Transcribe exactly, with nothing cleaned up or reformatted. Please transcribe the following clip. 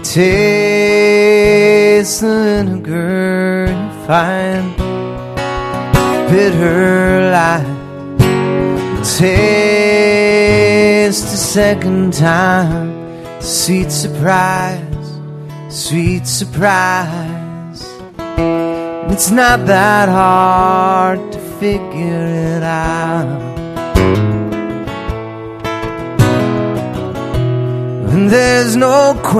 taste the vinegar and find bitter life. Taste a second time, sweet surprise, sweet surprise. It's not that hard to figure it out. And there's no question